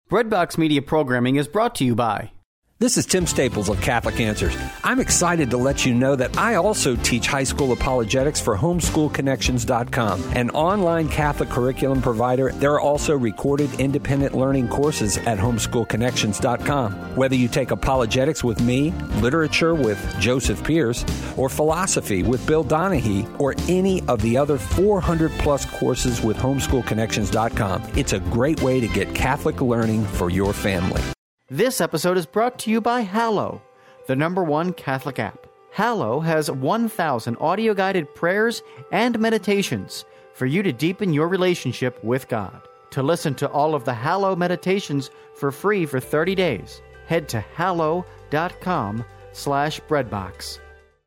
Breadbox Media programming is brought to you by... This is Tim Staples of Catholic Answers. I'm excited to let you know that I also teach high school apologetics for homeschoolconnections.com, an online Catholic curriculum provider. There are also recorded independent learning courses at homeschoolconnections.com. Whether you take apologetics with me, literature with Joseph Pierce, or philosophy with Bill Donahue, or any of the other 400-plus courses with homeschoolconnections.com, it's a great way to get Catholic learning for your family. This episode is brought to you by Hallow, the #1 Catholic app. Hallow has 1,000 audio-guided prayers and meditations for you to deepen your relationship with God. To listen to all of the Hallow meditations for free for 30 days, head to hallow.com/breadbox.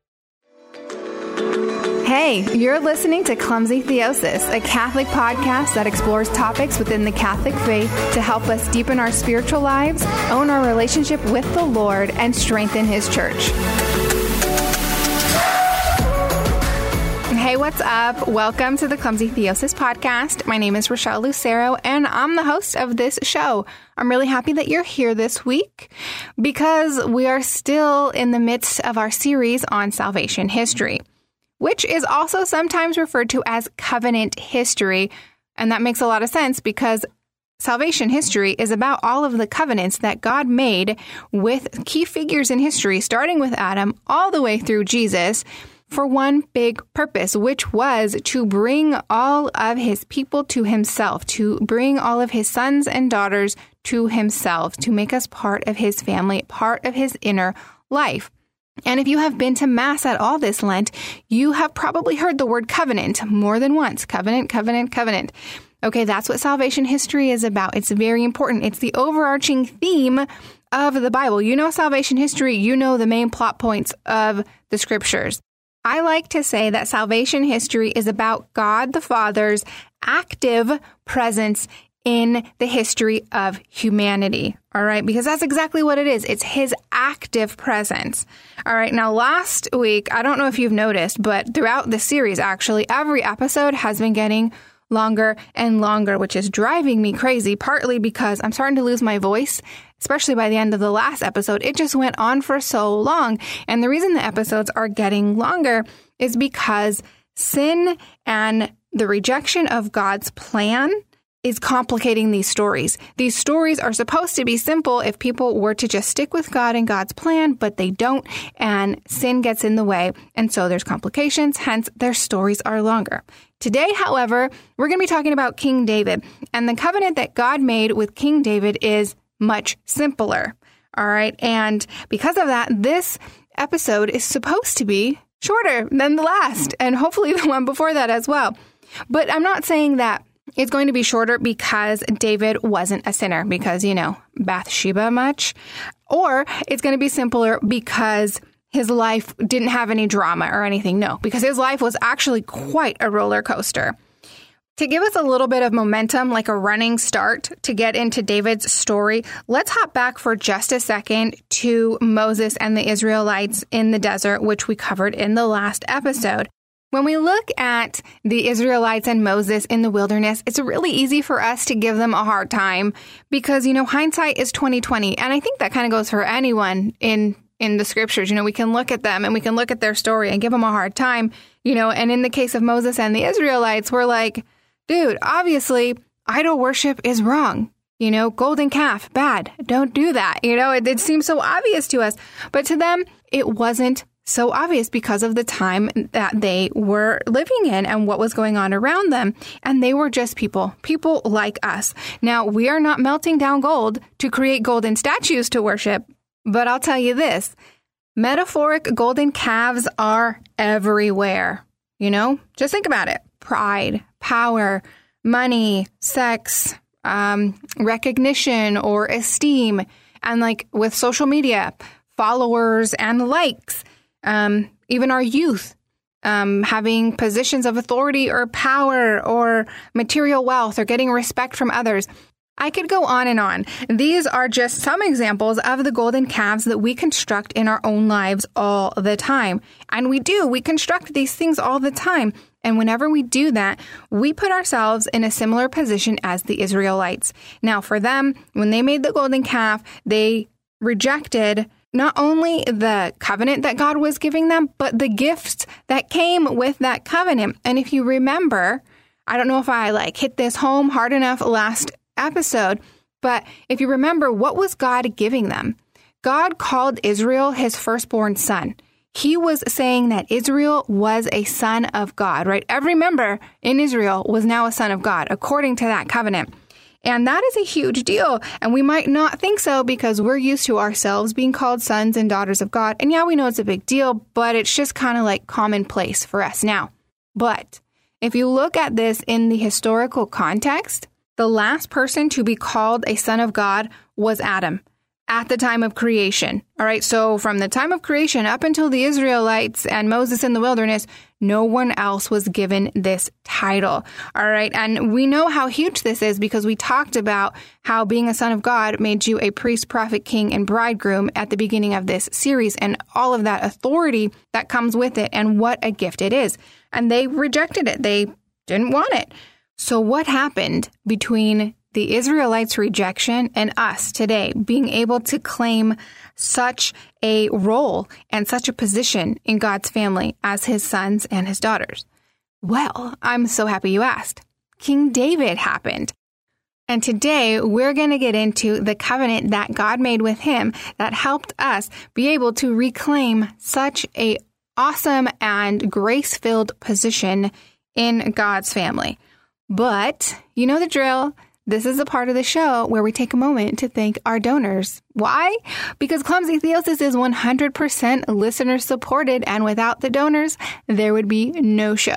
Hey, you're listening to Clumsy Theosis, a Catholic podcast that explores topics within the Catholic faith to help us deepen our spiritual lives, own our relationship with the Lord, and strengthen His church. Hey, what's up? Welcome to the Clumsy Theosis podcast. My name is Rochelle Lucero, and I'm the host of this show. I'm really happy that you're here this week because we are still in the midst of our series on salvation history, which is also sometimes referred to as covenant history. And that makes a lot of sense because salvation history is about all of the covenants that God made with key figures in history, starting with Adam all the way through Jesus, for one big purpose, which was to bring all of His people to Himself, to bring all of His sons and daughters to Himself, to make us part of His family, part of His inner life. And if you have been to Mass at all this Lent, you have probably heard the word covenant more than once. Covenant, covenant, covenant. Okay, that's what salvation history is about. It's very important. It's the overarching theme of the Bible. You know salvation history, you know the main plot points of the scriptures. I like to say that salvation history is about God the Father's active presence in the history of humanity. All right, because that's exactly what it is. It's His active presence. All right, now last week, I don't know if you've noticed, but throughout the series, actually, every episode has been getting longer and longer, which is driving me crazy, partly because I'm starting to lose my voice, especially by the end of the last episode. It just went on for so long. And the reason the episodes are getting longer is because sin and the rejection of God's plan is complicating these stories. These stories are supposed to be simple if people were to just stick with God and God's plan, but they don't, and sin gets in the way, and so there's complications, hence their stories are longer. Today, however, we're going to be talking about King David, and the covenant that God made with King David is much simpler. All right, and because of that, this episode is supposed to be shorter than the last, and hopefully the one before that as well. But I'm not saying that it's going to be shorter because David wasn't a sinner, because, you know, Bathsheba much. Or it's going to be simpler because his life didn't have any drama or anything. No, because his life was actually quite a roller coaster. To give us a little bit of momentum, like a running start to get into David's story, let's hop back for just a second to Moses and the Israelites in the desert, which we covered in the last episode. When we look at the Israelites and Moses in the wilderness, it's really easy for us to give them a hard time because, you know, hindsight is 20/20. And I think that kind of goes for anyone in the scriptures. You know, we can look at them and we can look at their story and give them a hard time, you know, and in the case of Moses and the Israelites, we're like, dude, obviously idol worship is wrong. You know, golden calf, bad. Don't do that. You know, it seems so obvious to us, but to them, it wasn't so obvious because of the time that they were living in and what was going on around them. And they were just people like us. Now, we are not melting down gold to create golden statues to worship, but I'll tell you this, metaphoric golden calves are everywhere. You know, just think about it. Pride, power, money, sex, recognition or esteem. And like with social media, followers and likes. Even our youth, having positions of authority or power or material wealth or getting respect from others. I could go on and on. These are just some examples of the golden calves that we construct in our own lives all the time. And we construct these things all the time. And whenever we do that, we put ourselves in a similar position as the Israelites. Now, for them, when they made the golden calf, they rejected not only the covenant that God was giving them, but the gifts that came with that covenant. And if you remember, I don't know if I hit this home hard enough last episode, but if you remember, what was God giving them? God called Israel his firstborn son. He was saying that Israel was a son of God, right? Every member in Israel was now a son of God, according to that covenant. And that is a huge deal. And we might not think so because we're used to ourselves being called sons and daughters of God. And yeah, we know it's a big deal, but it's just kind of like commonplace for us now. But if you look at this in the historical context, the last person to be called a son of God was Adam at the time of creation. All right, so from the time of creation up until the Israelites and Moses in the wilderness, no one else was given this title. All right, and we know how huge this is because we talked about how being a son of God made you a priest, prophet, king, and bridegroom at the beginning of this series, and all of that authority that comes with it and what a gift it is. And they rejected it. They didn't want it. So what happened between the Israelites' rejection and us today being able to claim such a role and such a position in God's family as his sons and his daughters? Well, I'm so happy you asked. King David happened. And today we're going to get into the covenant that God made with him that helped us be able to reclaim such a awesome and grace-filled position in God's family. But you know the drill. This is a part of the show where we take a moment to thank our donors. Why? Because Clumsy Theosis is 100% listener supported, and without the donors, there would be no show.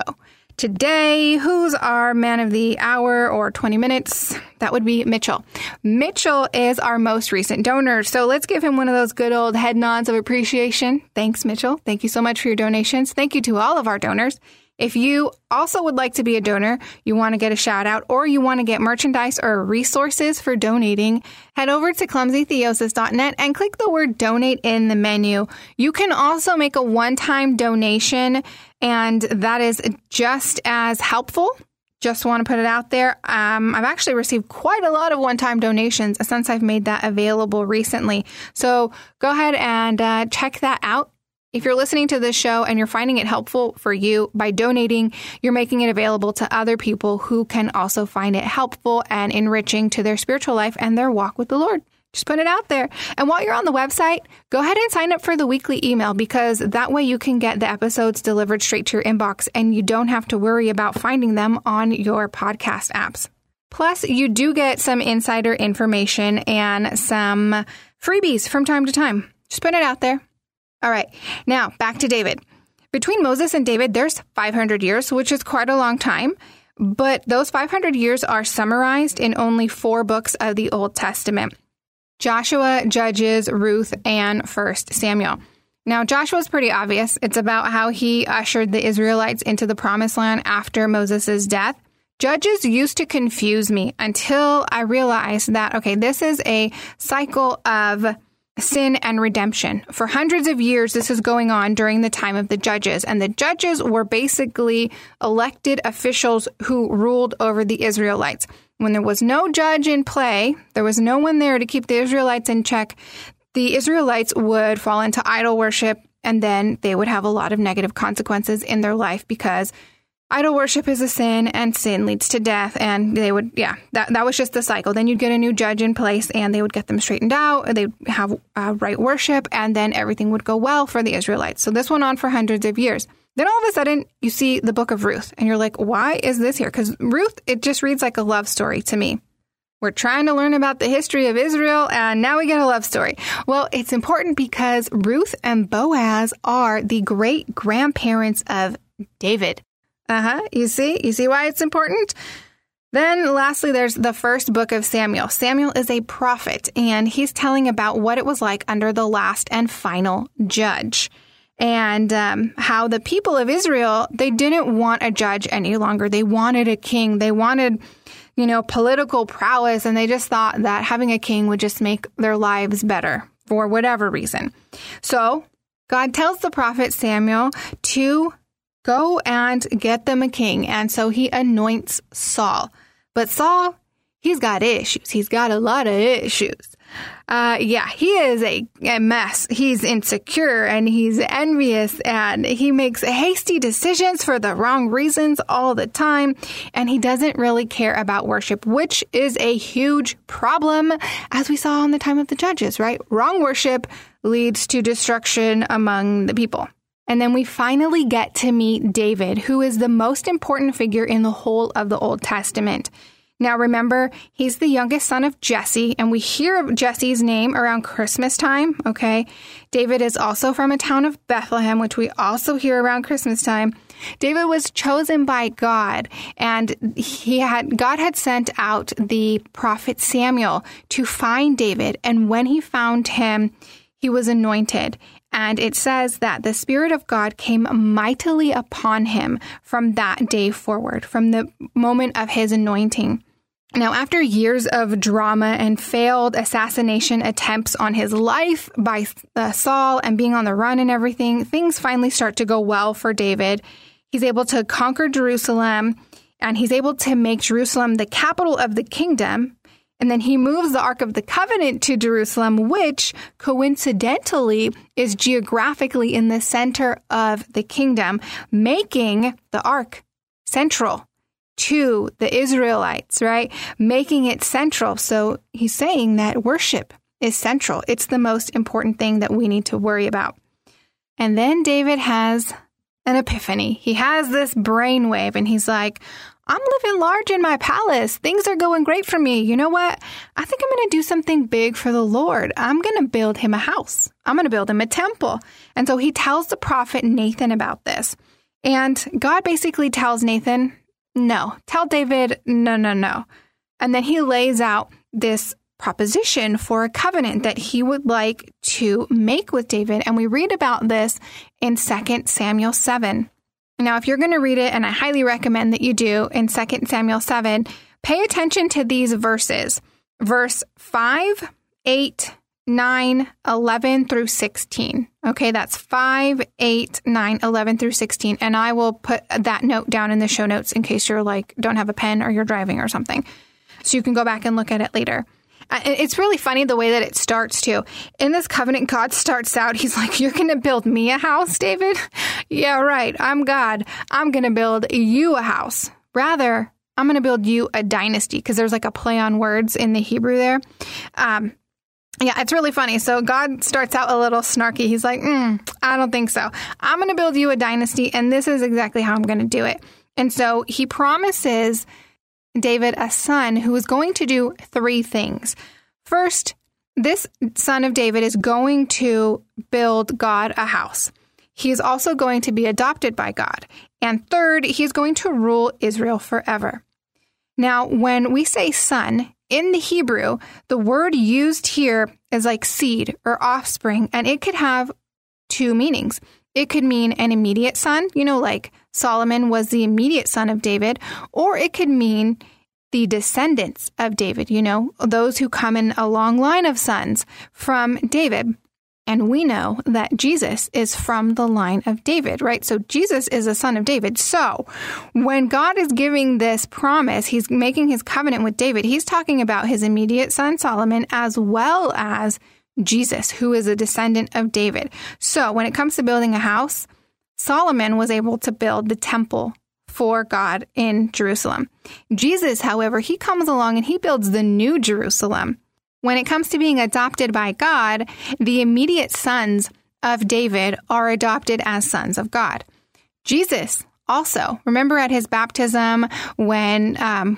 Today, who's our man of the hour or 20 minutes? That would be Mitchell. Mitchell is our most recent donor, so let's give him one of those good old head nods of appreciation. Thanks, Mitchell. Thank you so much for your donations. Thank you to all of our donors. If you also would like to be a donor, you want to get a shout out, or you want to get merchandise or resources for donating, head over to clumsytheosis.net and click the word donate in the menu. You can also make a one-time donation, and that is just as helpful. Just want to put it out there. I've actually received quite a lot of one-time donations since I've made that available recently. So go ahead and check that out. If you're listening to this show and you're finding it helpful for you, by donating, you're making it available to other people who can also find it helpful and enriching to their spiritual life and their walk with the Lord. Just put it out there. And while you're on the website, go ahead and sign up for the weekly email, because that way you can get the episodes delivered straight to your inbox and you don't have to worry about finding them on your podcast apps. Plus, you do get some insider information and some freebies from time to time. Just put it out there. All right, now back to David. Between Moses and David, there's 500 years, which is quite a long time. But those 500 years are summarized in only 4 books of the Old Testament: Joshua, Judges, Ruth, and 1 Samuel. Now, Joshua's pretty obvious. It's about how he ushered the Israelites into the Promised Land after Moses' death. Judges used to confuse me until I realized that, okay, this is a cycle of sin and redemption. For hundreds of years, this is going on during the time of the judges. And the judges were basically elected officials who ruled over the Israelites. When there was no judge in play, there was no one there to keep the Israelites in check, the Israelites would fall into idol worship, and then they would have a lot of negative consequences in their life because idol worship is a sin, and sin leads to death, and they would, that was just the cycle. Then you'd get a new judge in place, and they would get them straightened out, they'd have right worship, and then everything would go well for the Israelites. So this went on for hundreds of years. Then all of a sudden, you see the book of Ruth, and you're like, why is this here? Because Ruth, it just reads like a love story to me. We're trying to learn about the history of Israel, and now we get a love story. Well, it's important because Ruth and Boaz are the great-grandparents of David. You see why it's important? Then lastly, there's the first book of Samuel. Samuel is a prophet, and he's telling about what it was like under the last and final judge, and how the people of Israel, they didn't want a judge any longer. They wanted a king. They wanted, political prowess, and they just thought that having a king would just make their lives better for whatever reason. So God tells the prophet Samuel to go and get them a king. And so he anoints Saul. But Saul, he's got issues. He's got a lot of issues. He is a mess. He's insecure and he's envious and he makes hasty decisions for the wrong reasons all the time. And he doesn't really care about worship, which is a huge problem, as we saw in the time of the judges, right? Wrong worship leads to destruction among the people. And then we finally get to meet David, who is the most important figure in the whole of the Old Testament. Now, remember, he's the youngest son of Jesse, and we hear of Jesse's name around Christmas time, okay? David is also from a town of Bethlehem, which we also hear around Christmas time. David was chosen by God, and God had sent out the prophet Samuel to find David, and when he found him, he was anointed. And it says that the Spirit of God came mightily upon him from that day forward, from the moment of his anointing. Now, after years of drama and failed assassination attempts on his life by Saul and being on the run and everything, things finally start to go well for David. He's able to conquer Jerusalem, and he's able to make Jerusalem the capital of the kingdom. And then he moves the Ark of the Covenant to Jerusalem, which coincidentally is geographically in the center of the kingdom, making the Ark central to the Israelites, right? Making it central. So he's saying that worship is central. It's the most important thing that we need to worry about. And then David has an epiphany. He has this brainwave and he's like, I'm living large in my palace. Things are going great for me. You know what? I think I'm going to do something big for the Lord. I'm going to build him a house. I'm going to build him a temple. And so he tells the prophet Nathan about this. And God basically tells Nathan, no. Tell David, no. And then he lays out this proposition for a covenant that he would like to make with David. And we read about this in 2 Samuel 7. Now, if you're going to read it, and I highly recommend that you do, in 2 Samuel 7, pay attention to these verses. Verse 5, 8, 9, 11 through 16. Okay, that's 5, 8, 9, 11 through 16. And I will put that note down in the show notes in case you're don't have a pen or you're driving or something. So you can go back and look at it later. It's really funny the way that it starts, too. In this covenant, God starts out, he's like, you're going to build me a house, David? Yeah, right. I'm God. I'm going to build you a house. Rather, I'm going to build you a dynasty, because there's a play on words in the Hebrew there. It's really funny. So God starts out a little snarky. He's like, I don't think so. I'm going to build you a dynasty, and this is exactly how I'm going to do it. And so he promises David a son who is going to do 3 things. First, this son of David is going to build God a house. He is also going to be adopted by God. And third, he's going to rule Israel forever. Now, when we say son, in the Hebrew, the word used here is like seed or offspring, and it could have 2 meanings. It could mean an immediate son, like Solomon was the immediate son of David, or it could mean the descendants of David, those who come in a long line of sons from David. And we know that Jesus is from the line of David, right? So Jesus is a son of David. So when God is giving this promise, he's making his covenant with David, he's talking about his immediate son Solomon as well as Jesus, who is a descendant of David. So when it comes to building a house, Solomon was able to build the temple for God in Jerusalem. Jesus, however, he comes along and he builds the new Jerusalem. When it comes to being adopted by God, the immediate sons of David are adopted as sons of God. Jesus also, remember at his baptism when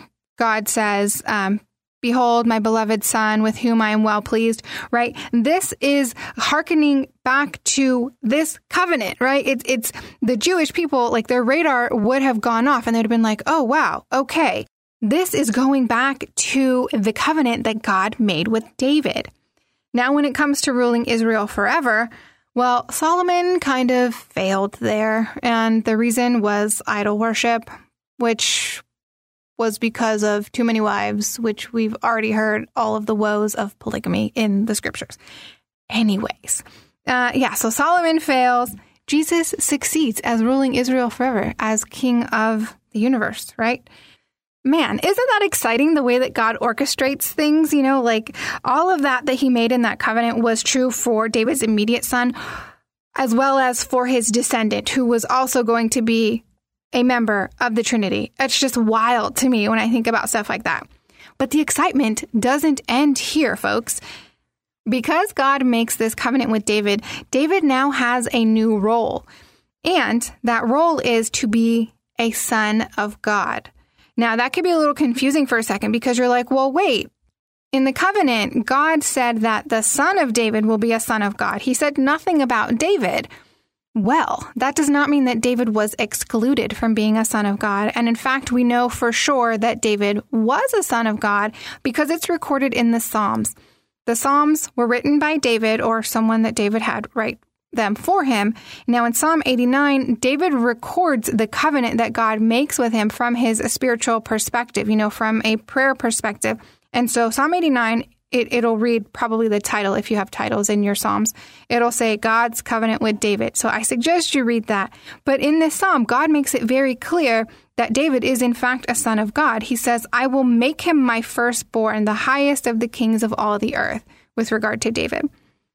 God says, behold, my beloved son with whom I am well pleased, right? This is hearkening back to this covenant, right? It's the Jewish people, their radar would have gone off and they'd have been like, oh, wow, okay. This is going back to the covenant that God made with David. Now, when it comes to ruling Israel forever, well, Solomon kind of failed there. And the reason was idol worship, which was because of too many wives, which we've already heard all of the woes of polygamy in the scriptures. Anyways, so Solomon fails. Jesus succeeds as ruling Israel forever, as king of the universe, right? Man, isn't that exciting, the way that God orchestrates things? You know, like all of that he made in that covenant was true for David's immediate son, as well as for his descendant, who was also going to be a member of the Trinity. It's just wild to me when I think about stuff like that. But the excitement doesn't end here, folks. Because God makes this covenant with David, David now has a new role. And that role is to be a son of God. Now, that could be a little confusing for a second, because you're like, well, wait. In the covenant, God said that the son of David will be a son of God. He said nothing about David. Well, that does not mean that David was excluded from being a son of God. And in fact, we know for sure that David was a son of God because it's recorded in the Psalms. The Psalms were written by David, or someone that David had write them for him. Now, in Psalm 89, David records the covenant that God makes with him from his spiritual perspective, from a prayer perspective. And so Psalm 89, it'll read probably the title, if you have titles in your Psalms. It'll say God's covenant with David. So I suggest you read that. But in this Psalm, God makes it very clear that David is in fact a son of God. He says, I will make him my firstborn, the highest of the kings of all the earth, with regard to David.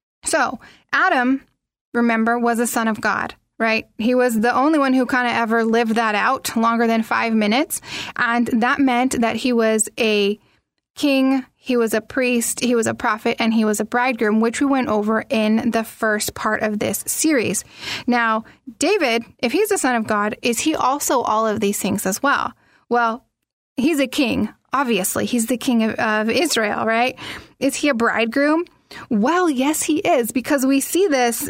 So Adam, remember, was a son of God, right? He was the only one who kind of ever lived that out longer than 5 minutes. And that meant that he was a king, he was a priest, he was a prophet, and he was a bridegroom, which we went over in the first part of this series. Now, David, if he's the son of God, is he also all of these things as well? Well, he's a king, obviously. He's the king of Israel, right? Is he a bridegroom? Well, yes, he is, because we see this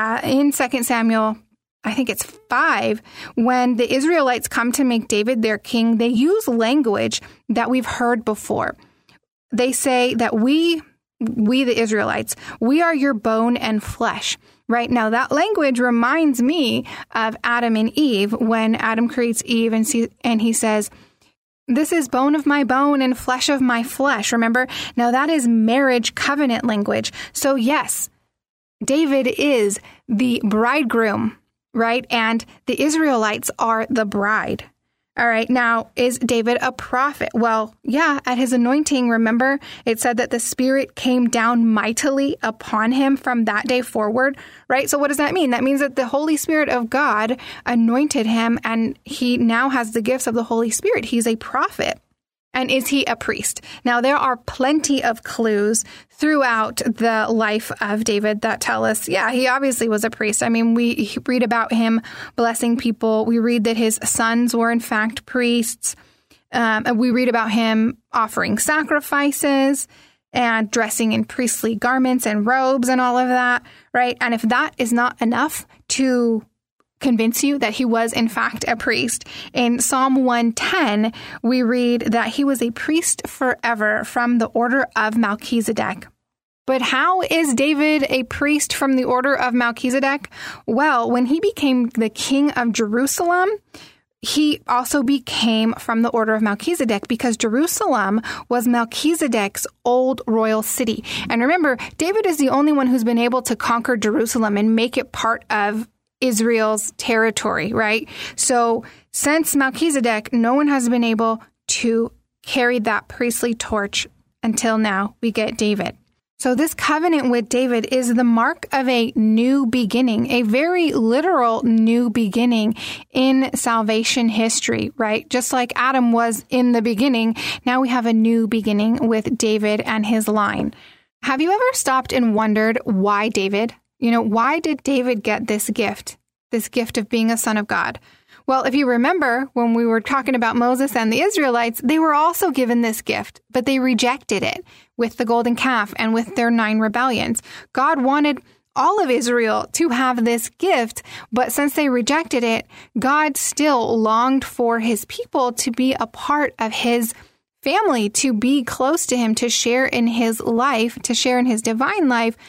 in 2 Samuel, I think it's 5, when the Israelites come to make David their king. They use language that we've heard before. They say that we the Israelites, we are your bone and flesh. Right now, that language reminds me of Adam and Eve, when Adam creates Eve and he says, this is bone of my bone and flesh of my flesh. Remember? Now, that is marriage covenant language. So yes, David is the bridegroom, right? And the Israelites are the bride. All right. Now, is David a prophet? Well, yeah, at his anointing, remember, it said that the Spirit came down mightily upon him from that day forward, right? So what does that mean? That means that the Holy Spirit of God anointed him, and he now has the gifts of the Holy Spirit. He's a prophet. And is he a priest? Now, there are plenty of clues throughout the life of David that tell us, yeah, he obviously was a priest. I mean, we read about him blessing people. We read that his sons were, in fact, priests. And we read about him offering sacrifices and dressing in priestly garments and robes and all of that, right? And if that is not enough to convince you that he was, in fact, a priest, in Psalm 110, we read that he was a priest forever from the order of Melchizedek. But how is David a priest from the order of Melchizedek? Well, when he became the king of Jerusalem, he also became from the order of Melchizedek, because Jerusalem was Melchizedek's old royal city. And remember, David is the only one who's been able to conquer Jerusalem and make it part of Israel's territory, right? So since Melchizedek, no one has been able to carry that priestly torch until now we get David. So this covenant with David is the mark of a new beginning, a very literal new beginning in salvation history, right? Just like Adam was in the beginning, now we have a new beginning with David and his line. Have you ever stopped and wondered why David? Why did David get this gift of being a son of God? Well, if you remember, when we were talking about Moses and the Israelites, they were also given this gift, but they rejected it with the golden calf and with their 9 rebellions. God wanted all of Israel to have this gift, but since they rejected it, God still longed for his people to be a part of his family, to be close to him, to share in his life, to share in his divine life.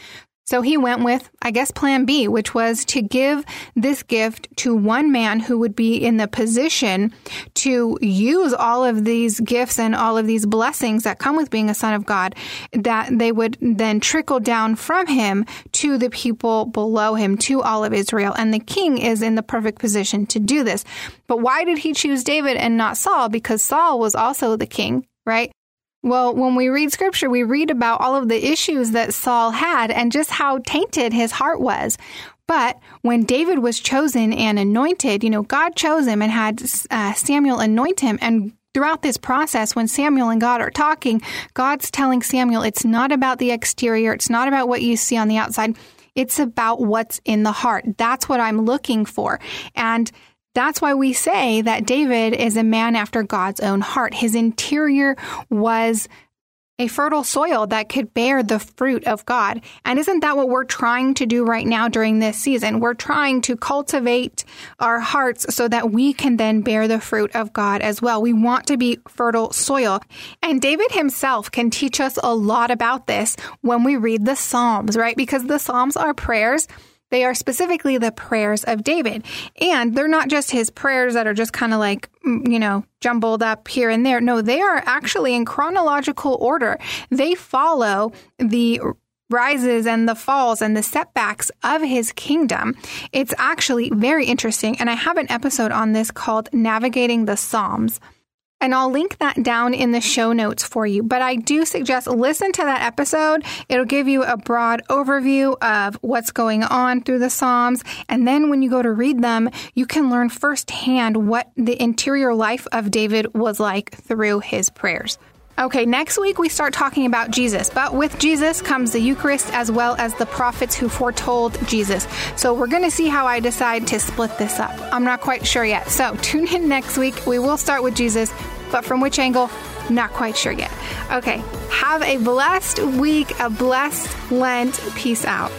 So he went with, I guess, plan B, which was to give this gift to one man who would be in the position to use all of these gifts and all of these blessings that come with being a son of God, that they would then trickle down from him to the people below him, to all of Israel. And the king is in the perfect position to do this. But why did he choose David and not Saul? Because Saul was also the king, right? Well, when we read scripture, we read about all of the issues that Saul had and just how tainted his heart was. But when David was chosen and anointed, God chose him and had Samuel anoint him. And throughout this process, when Samuel and God are talking, God's telling Samuel, it's not about the exterior. It's not about what you see on the outside. It's about what's in the heart. That's what I'm looking for. And that's why we say that David is a man after God's own heart. His interior was a fertile soil that could bear the fruit of God. And isn't that what we're trying to do right now during this season? We're trying to cultivate our hearts so that we can then bear the fruit of God as well. We want to be fertile soil. And David himself can teach us a lot about this when we read the Psalms, right? Because the Psalms are prayers. They are specifically the prayers of David. And they're not just his prayers that are just kind of like, jumbled up here and there. No, they are actually in chronological order. They follow the rises and the falls and the setbacks of his kingdom. It's actually very interesting. And I have an episode on this called Navigating the Psalms. And I'll link that down in the show notes for you. But I do suggest listen to that episode. It'll give you a broad overview of what's going on through the Psalms. And then when you go to read them, you can learn firsthand what the interior life of David was like through his prayers. Okay, next week we start talking about Jesus, but with Jesus comes the Eucharist as well as the prophets who foretold Jesus. So we're going to see how I decide to split this up. I'm not quite sure yet. So tune in next week. We will start with Jesus, but from which angle? Not quite sure yet. Okay, have a blessed week, a blessed Lent. Peace out.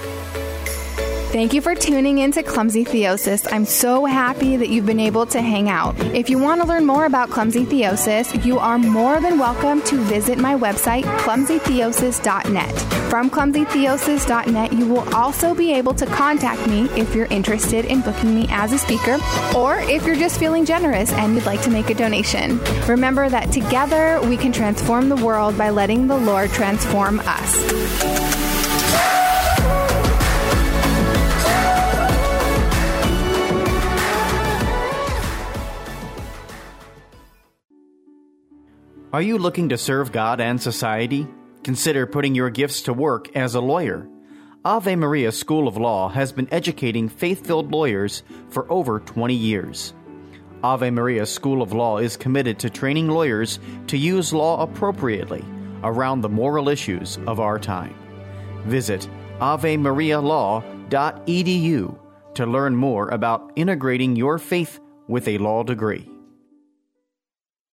Thank you for tuning in to Clumsy Theosis. I'm so happy that you've been able to hang out. If you want to learn more about Clumsy Theosis, you are more than welcome to visit my website, clumsytheosis.net. From clumsytheosis.net, you will also be able to contact me if you're interested in booking me as a speaker, or if you're just feeling generous and you'd like to make a donation. Remember that together we can transform the world by letting the Lord transform us. Are you looking to serve God and society? Consider putting your gifts to work as a lawyer. Ave Maria School of Law has been educating faith-filled lawyers for over 20 years. Ave Maria School of Law is committed to training lawyers to use law appropriately around the moral issues of our time. Visit avemarialaw.edu to learn more about integrating your faith with a law degree.